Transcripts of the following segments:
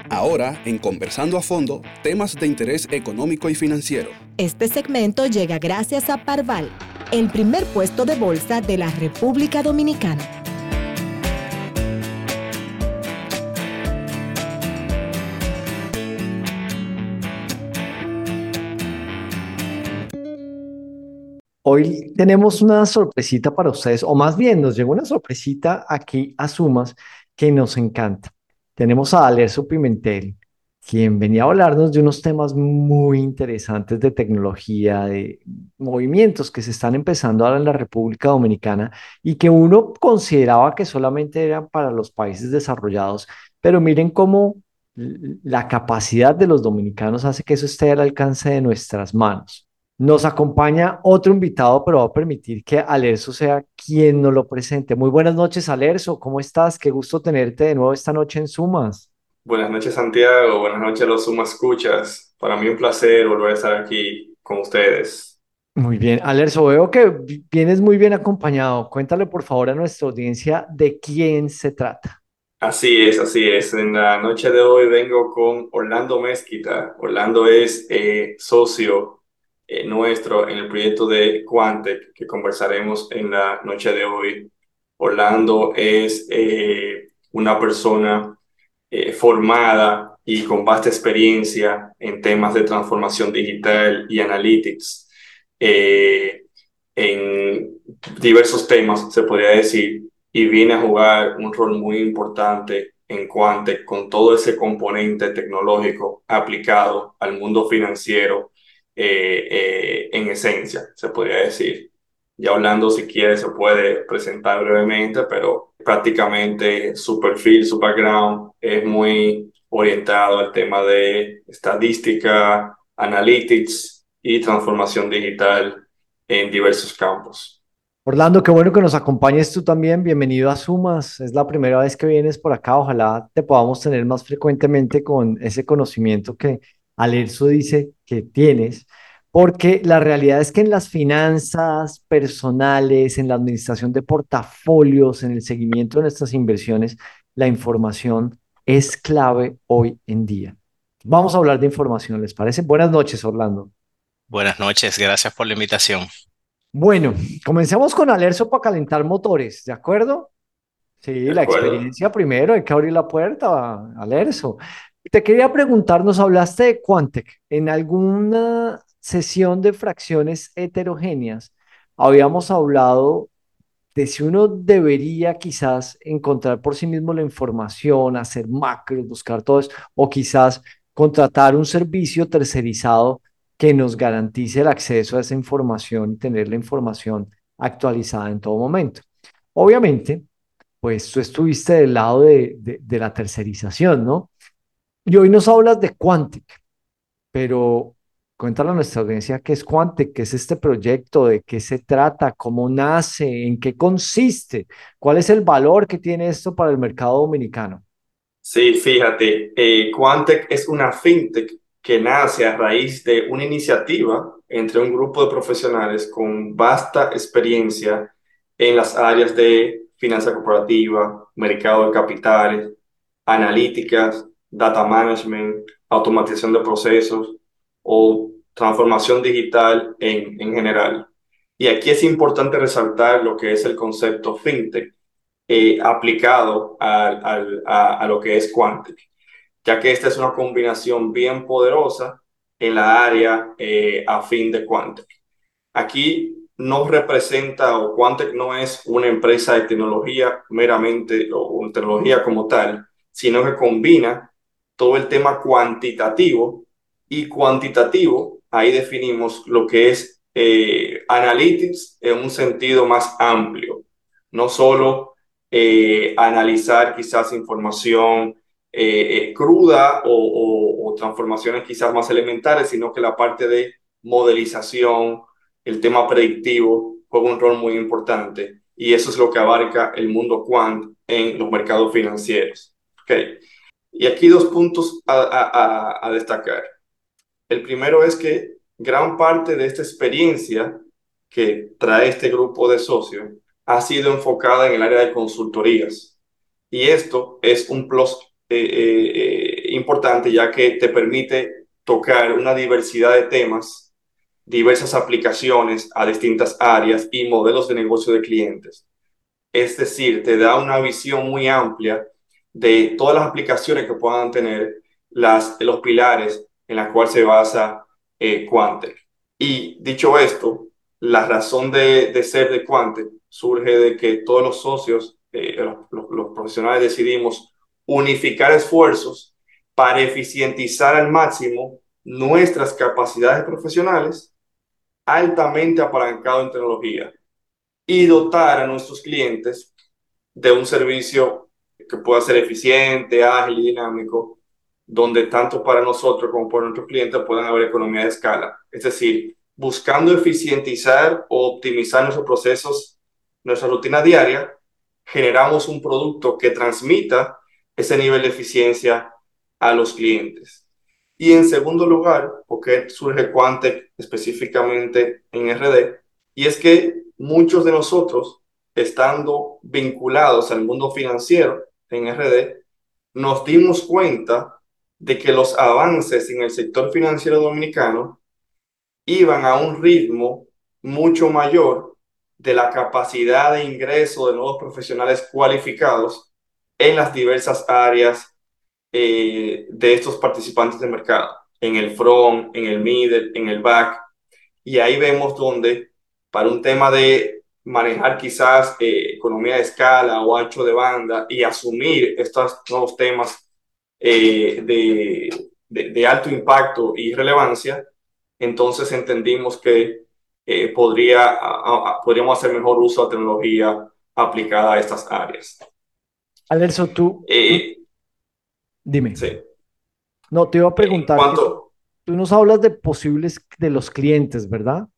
Ahora, en Conversando a Fondo, temas de interés económico y financiero. Este segmento llega gracias a Parval, el primer puesto de bolsa de la República Dominicana. Hoy tenemos una sorpresita para ustedes, o más bien nos llegó una sorpresita aquí a Sumas que nos encanta. Tenemos a Alerzo Pimentel, quien venía a hablarnos de unos temas muy interesantes de tecnología, de movimientos que se están empezando ahora en la República Dominicana y que uno consideraba que solamente eran para los países desarrollados, pero miren cómo la capacidad de los dominicanos hace que eso esté al alcance de nuestras manos. Nos acompaña otro invitado, pero va a permitir que Alerzo sea quien nos lo presente. Muy buenas noches, Alerzo. ¿Cómo estás? Qué gusto tenerte de nuevo esta noche en Sumas. Buenas noches, Santiago. Buenas noches a los Suma Escuchas. Para mí un placer volver a estar aquí con ustedes. Muy bien, Alerzo, veo que vienes muy bien acompañado. Cuéntale por favor a nuestra audiencia de quién se trata. Así es, así es. En la noche de hoy vengo con Orlando Mezquita. Orlando es socio nuestro en el proyecto de Quantec que conversaremos en la noche de hoy. Orlando es una persona formada y con vasta experiencia en temas de transformación digital y analytics, en diversos temas, se podría decir, y viene a jugar un rol muy importante en Quantec con todo ese componente tecnológico aplicado al mundo financiero en esencia, se podría decir. Ya Orlando, si quiere, se puede presentar brevemente, pero prácticamente su perfil, su background es muy orientado al tema de estadística, analytics y transformación digital en diversos campos. Orlando, qué bueno que nos acompañes tú también. Bienvenido a Sumas. Es la primera vez que vienes por acá. Ojalá te podamos tener más frecuentemente con ese conocimiento que Alerzo dice que tienes, porque la realidad es que en las finanzas personales, en la administración de portafolios, en el seguimiento de nuestras inversiones, la información es clave hoy en día. Vamos a hablar de información, ¿les parece? Buenas noches, Orlando. Buenas noches, gracias por la invitación. Bueno, comencemos con Alerzo para calentar motores, ¿de acuerdo? Sí, ¿De la acuerdo? experiencia primero, hay que abrir la puerta, Alerzo. Te quería preguntar, nos hablaste de Quantec. En alguna sesión de fracciones heterogéneas habíamos hablado de si uno debería quizás encontrar por sí mismo la información, hacer macros, buscar todo eso, o quizás contratar un servicio tercerizado que nos garantice el acceso a esa información y tener la información actualizada en todo momento. Obviamente, pues tú estuviste del lado de la tercerización, ¿no? Y hoy nos hablas de Quantic, pero cuéntale a nuestra audiencia qué es Quantec, qué es este proyecto, de qué se trata, cómo nace, en qué consiste, cuál es el valor que tiene esto para el mercado dominicano. Sí, fíjate, Quantec es una fintech que nace a raíz de una iniciativa entre un grupo de profesionales con vasta experiencia en las áreas de finanza corporativa, mercado de capitales, analíticas, data management, automatización de procesos o transformación digital en general. Y aquí es importante resaltar lo que es el concepto fintech aplicado a lo que es Quantec, ya que esta es una combinación bien poderosa en la área afín de Quantec. Aquí no representa o Quantec no es una empresa de tecnología meramente o una tecnología como tal, sino que combina todo el tema cuantitativo y cuantitativo. Ahí definimos lo que es analytics en un sentido más amplio, no solo analizar quizás información cruda o transformaciones quizás más elementales, sino que la parte de modelización, el tema predictivo juega un rol muy importante y eso es lo que abarca el mundo quant en los mercados financieros. Okay. Y aquí dos puntos a destacar. El primero es que gran parte de esta experiencia que trae este grupo de socios ha sido enfocada en el área de consultorías. Y esto es un plus importante, ya que te permite tocar una diversidad de temas, diversas aplicaciones a distintas áreas y modelos de negocio de clientes. Es decir, te da una visión muy amplia de todas las aplicaciones que puedan tener los pilares en los cuales se basa Quantec. Y dicho esto, la razón de ser de Quantec surge de que todos los socios, los profesionales decidimos unificar esfuerzos para eficientizar al máximo nuestras capacidades profesionales altamente apalancado en tecnología y dotar a nuestros clientes de un servicio que pueda ser eficiente, ágil y dinámico, donde tanto para nosotros como para nuestros clientes puedan haber economía de escala. Es decir, buscando eficientizar o optimizar nuestros procesos, nuestra rutina diaria, generamos un producto que transmita ese nivel de eficiencia a los clientes. Y en segundo lugar, porque surge Quantec específicamente en RD, y es que muchos de nosotros, estando vinculados al mundo financiero en RD, nos dimos cuenta de que los avances en el sector financiero dominicano iban a un ritmo mucho mayor de la capacidad de ingreso de nuevos profesionales cualificados en las diversas áreas de estos participantes de mercado, en el front, en el middle, en el back. Y ahí vemos donde, para un tema de manejar quizás economía de escala o ancho de banda y asumir estos nuevos temas de alto impacto y relevancia, entonces entendimos que podríamos hacer mejor uso de tecnología aplicada a estas áreas. Alerzo, Eh, dime. sí. No, te iba a En preguntar que cuanto, tú nos hablas de posibles de los clientes, ¿verdad?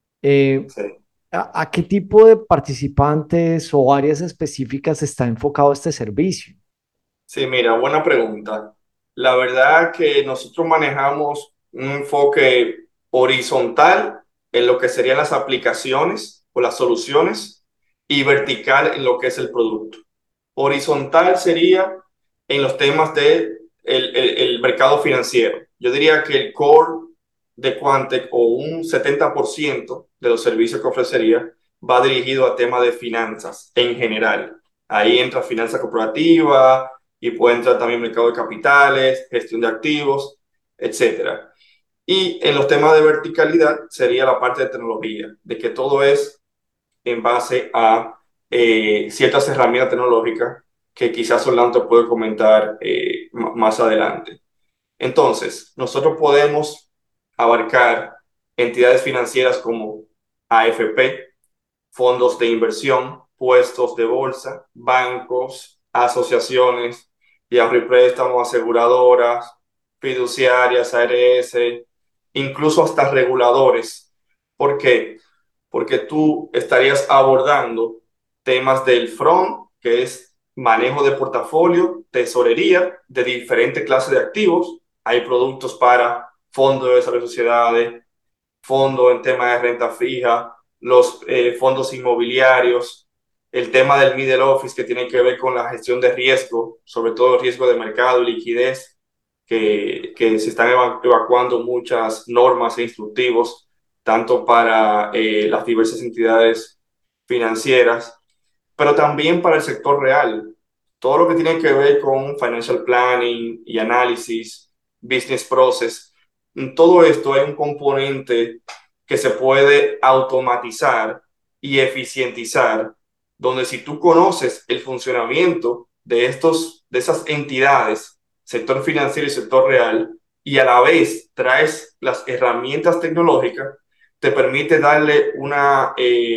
sí. ¿A qué tipo de participantes o áreas específicas está enfocado este servicio? Sí, mira, buena pregunta. La verdad que nosotros manejamos un enfoque horizontal en lo que serían las aplicaciones o las soluciones y vertical en lo que es el producto. Horizontal sería en los temas de el mercado financiero. Yo diría que el core de Quantec o un 70% de los servicios que ofrecería va dirigido a temas de finanzas en general. Ahí entra finanza corporativa y puede entrar también mercado de capitales, gestión de activos, etcétera. Y en los temas de verticalidad sería la parte de tecnología, de que todo es en base a ciertas herramientas tecnológicas que quizás Orlando puede comentar más adelante. Entonces, nosotros podemos abarcar entidades financieras como AFP, fondos de inversión, puestos de bolsa, bancos, asociaciones de ahorro y préstamos, aseguradoras, fiduciarias, ARS, incluso hasta reguladores. ¿Por qué? Porque tú estarías abordando temas del front, que es manejo de portafolio, tesorería de diferentes clases de activos. Hay productos para fondos de desarrollo de sociedades, fondos en tema de renta fija, los fondos inmobiliarios, el tema del middle office que tiene que ver con la gestión de riesgo, sobre todo riesgo de mercado y liquidez, que se están evacuando muchas normas e instructivos, tanto para las diversas entidades financieras, pero también para el sector real. Todo lo que tiene que ver con financial planning y análisis, business process, en todo esto hay un componente que se puede automatizar y eficientizar, donde si tú conoces el funcionamiento de esas entidades, sector financiero y sector real, y a la vez traes las herramientas tecnológicas, te permite darle una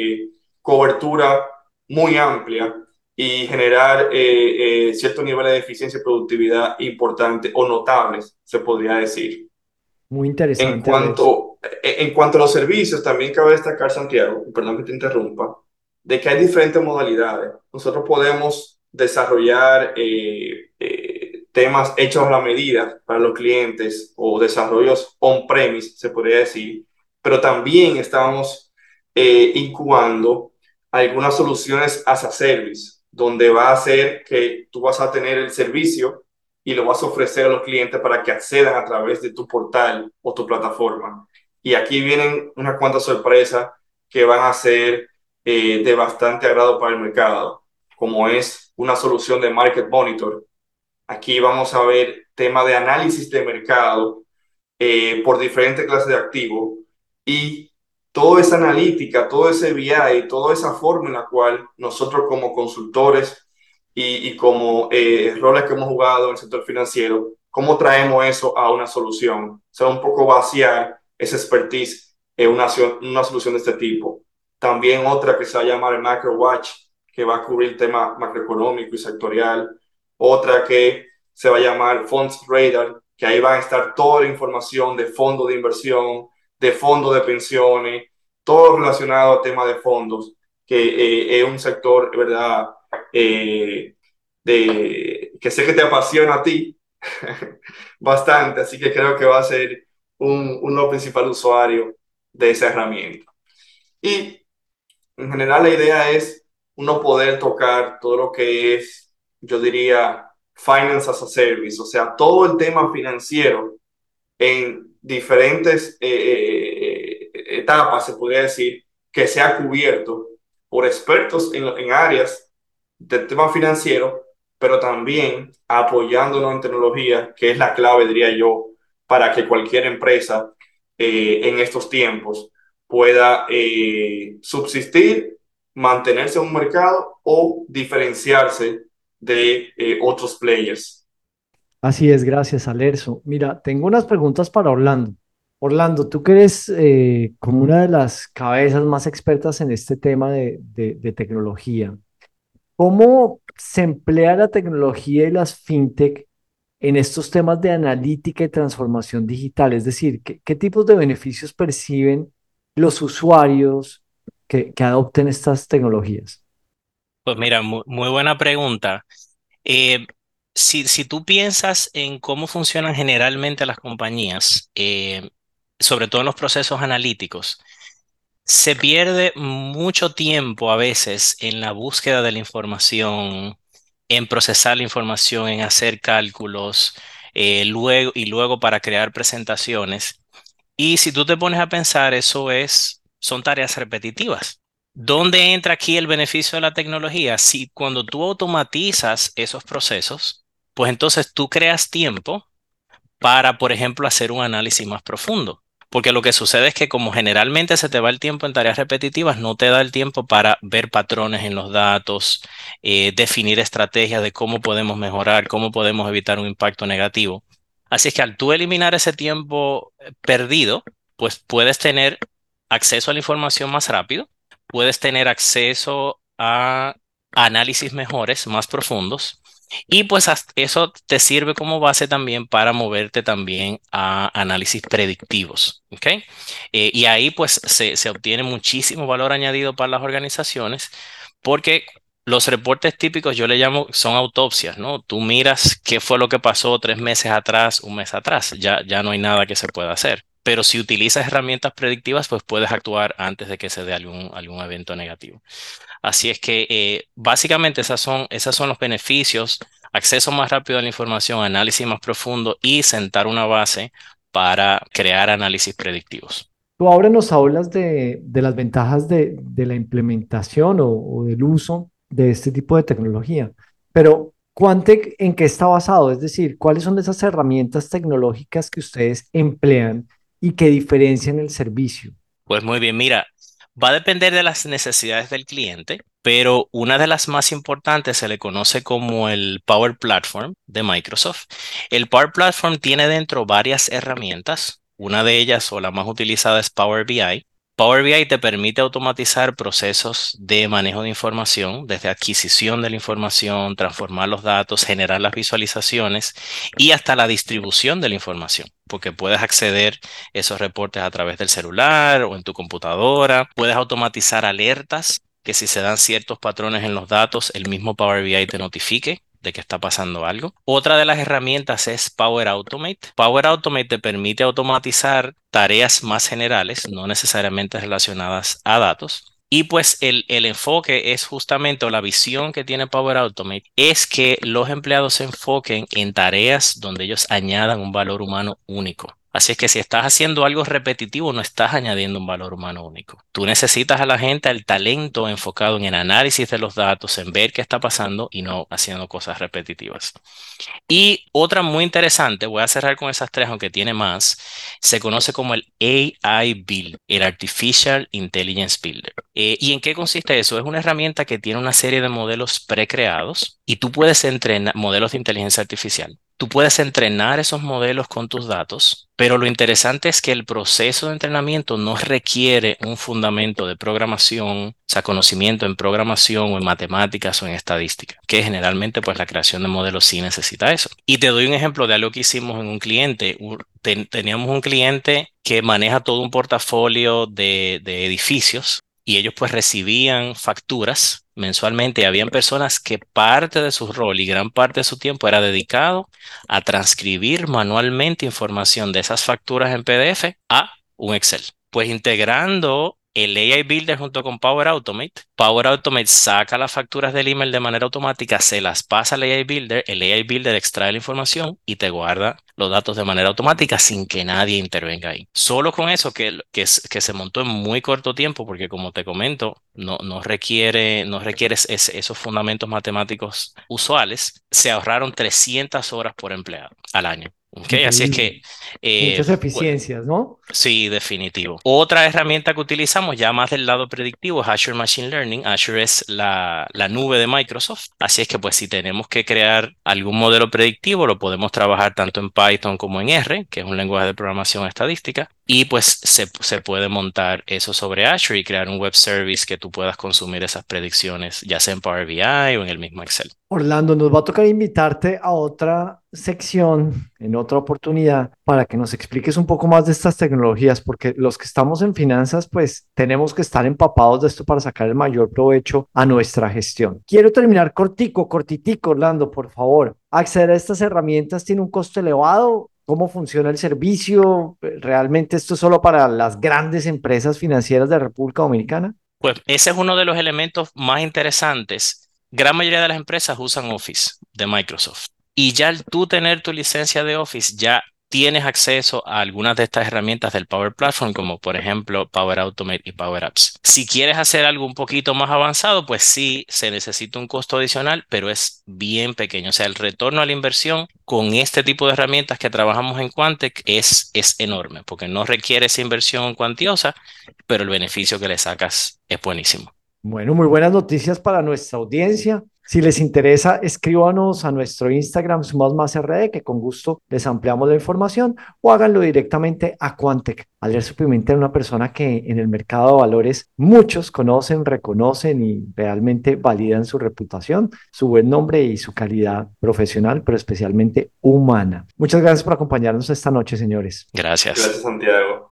cobertura muy amplia y generar ciertos niveles de eficiencia y productividad importantes o notables, se podría decir. Muy interesante, Alex. En cuanto a los servicios, también cabe destacar, Santiago, perdón que te interrumpa, de que hay diferentes modalidades. Nosotros podemos desarrollar temas hechos a la medida para los clientes o desarrollos on-premise, se podría decir, pero también estamos incubando algunas soluciones as a service, donde va a ser que tú vas a tener el servicio y lo vas a ofrecer a los clientes para que accedan a través de tu portal o tu plataforma. Y aquí vienen unas cuantas sorpresas que van a ser de bastante agrado para el mercado, como es una solución de Market Monitor. Aquí vamos a ver tema de análisis de mercado por diferentes clases de activos y toda esa analítica, todo ese BI, toda esa forma en la cual nosotros como consultores y como roles que hemos jugado en el sector financiero, cómo traemos eso a una solución. O sea, un poco vaciar esa expertise en una solución de este tipo. También otra que se va a llamar el Macro Watch, que va a cubrir el tema macroeconómico y sectorial. Otra que se va a llamar Funds Radar, que ahí va a estar toda la información de fondos de inversión, de fondos de pensiones, todo relacionado al tema de fondos, que es un sector, ¿verdad? Que sé que te apasiona a ti bastante, así que creo que va a ser uno principal usuario de esa herramienta. Y en general la idea es uno poder tocar todo lo que es, yo diría, finance as a service, o sea, todo el tema financiero en diferentes etapas, se podría decir, que sea cubierto por expertos en áreas del tema financiero, pero también apoyándonos en tecnología, que es la clave, diría yo, para que cualquier empresa en estos tiempos pueda subsistir, mantenerse en un mercado o diferenciarse de otros players. Así es, gracias, Alerzo. Mira, tengo unas preguntas para Orlando. Orlando, tú que eres como una de las cabezas más expertas en este tema de tecnología, ¿cómo se emplea la tecnología y las fintech en estos temas de analítica y transformación digital? Es decir, ¿qué tipos de beneficios perciben los usuarios que adopten estas tecnologías? Pues mira, muy buena pregunta. Eh, si tú piensas en cómo funcionan generalmente las compañías, sobre todo en los procesos analíticos, se pierde mucho tiempo a veces en la búsqueda de la información, en procesar la información, en hacer cálculos, luego para crear presentaciones. Y si tú te pones a pensar, son tareas repetitivas. ¿Dónde entra aquí el beneficio de la tecnología? Si cuando tú automatizas esos procesos, pues entonces tú creas tiempo para, por ejemplo, hacer un análisis más profundo. Porque lo que sucede es que como generalmente se te va el tiempo en tareas repetitivas, no te da el tiempo para ver patrones en los datos, definir estrategias de cómo podemos mejorar, cómo podemos evitar un impacto negativo. Así es que al tú eliminar ese tiempo perdido, pues puedes tener acceso a la información más rápido, puedes tener acceso a análisis mejores, más profundos y pues eso te sirve como base también para moverte también a análisis predictivos, ¿ok? Y ahí pues se obtiene muchísimo valor añadido para las organizaciones porque los reportes típicos yo le llamo, son autopsias, ¿no? Tú miras qué fue lo que pasó 3 meses atrás, un mes atrás, ya no hay nada que se pueda hacer. Pero si utilizas herramientas predictivas, pues puedes actuar antes de que se dé algún evento negativo. Así es que básicamente esas son los beneficios, acceso más rápido a la información, análisis más profundo y sentar una base para crear análisis predictivos. Tú ahora nos hablas de las ventajas de la implementación o del uso de este tipo de tecnología, pero Quantec, ¿en qué está basado? Es decir, ¿cuáles son esas herramientas tecnológicas que ustedes emplean y que diferencian el servicio? Pues muy bien, mira, va a depender de las necesidades del cliente, pero una de las más importantes se le conoce como el Power Platform de Microsoft. El Power Platform tiene dentro varias herramientas. Una de ellas o la más utilizada es Power BI. Power BI te permite automatizar procesos de manejo de información, desde adquisición de la información, transformar los datos, generar las visualizaciones y hasta la distribución de la información, porque puedes acceder esos reportes a través del celular o en tu computadora. Puedes automatizar alertas que si se dan ciertos patrones en los datos, el mismo Power BI te notifique de que está pasando algo. Otra de las herramientas es Power Automate. Power Automate te permite automatizar tareas más generales, no necesariamente relacionadas a datos. Y pues el enfoque es justamente, o la visión que tiene Power Automate, es que los empleados se enfoquen en tareas donde ellos añadan un valor humano único. Así es que si estás haciendo algo repetitivo, no estás añadiendo un valor humano único. Tú necesitas a la gente el talento enfocado en el análisis de los datos, en ver qué está pasando y no haciendo cosas repetitivas. Y otra muy interesante, voy a cerrar con esas tres, aunque tiene más, se conoce como el AI Build, el Artificial Intelligence Builder. ¿Y en qué consiste eso? Es una herramienta que tiene una serie de modelos precreados y tú puedes entrenar modelos de inteligencia artificial. Tú puedes entrenar esos modelos con tus datos, pero lo interesante es que el proceso de entrenamiento no requiere un fundamento de programación, o sea, conocimiento en programación o en matemáticas o en estadística, que generalmente pues la creación de modelos sí necesita eso. Y te doy un ejemplo de algo que hicimos en un cliente. Teníamos un cliente que maneja todo un portafolio de edificios y ellos pues recibían facturas mensualmente y habían personas que parte de su rol y gran parte de su tiempo era dedicado a transcribir manualmente información de esas facturas en PDF a un Excel. Pues integrando el AI Builder junto con Power Automate saca las facturas del email de manera automática, se las pasa al AI Builder, el AI Builder extrae la información y te guarda los datos de manera automática sin que nadie intervenga ahí. Solo con eso que se montó en muy corto tiempo, porque como te comento, no requiere esos fundamentos matemáticos usuales, se ahorraron 300 horas por empleado al año. ¿Ok? Así es Increíble. que Muchas pues, eficiencias, ¿no? sí, definitivo. Otra herramienta que utilizamos ya más del lado predictivo es Azure Machine Learning. Azure es la nube de Microsoft. Así es que pues si tenemos que crear algún modelo predictivo, lo podemos trabajar tanto en Python como en R, que es un lenguaje de programación estadística. Y pues se puede montar eso sobre Azure y crear un web service que tú puedas consumir esas predicciones, ya sea en Power BI o en el mismo Excel. Orlando, nos va a tocar invitarte a otra sección en otra oportunidad para que nos expliques un poco más de estas tecnologías, porque los que estamos en finanzas, pues tenemos que estar empapados de esto para sacar el mayor provecho a nuestra gestión. Quiero terminar cortitico, Orlando, por favor. ¿Acceder a estas herramientas tiene un costo elevado? ¿Cómo funciona el servicio? ¿Realmente esto es solo para las grandes empresas financieras de República Dominicana? Pues ese es uno de los elementos más interesantes. Gran mayoría de las empresas usan Office de Microsoft. Y ya al tú tener tu licencia de Office, ya tienes acceso a algunas de estas herramientas del Power Platform, como por ejemplo Power Automate y Power Apps. Si quieres hacer algo un poquito más avanzado, pues sí se necesita un costo adicional, pero es bien pequeño. O sea, el retorno a la inversión con este tipo de herramientas que trabajamos en Quantec es enorme, porque no requiere esa inversión cuantiosa, pero el beneficio que le sacas es buenísimo. Bueno, muy buenas noticias para nuestra audiencia. Si les interesa, escríbanos a nuestro Instagram SumosMásRD, que con gusto les ampliamos la información, o háganlo directamente a Quantec. Alerzo Pimentel, una persona que en el mercado de valores muchos conocen, reconocen y realmente validan su reputación, su buen nombre y su calidad profesional, pero especialmente humana. Muchas gracias por acompañarnos esta noche, señores. Gracias. Gracias, Santiago.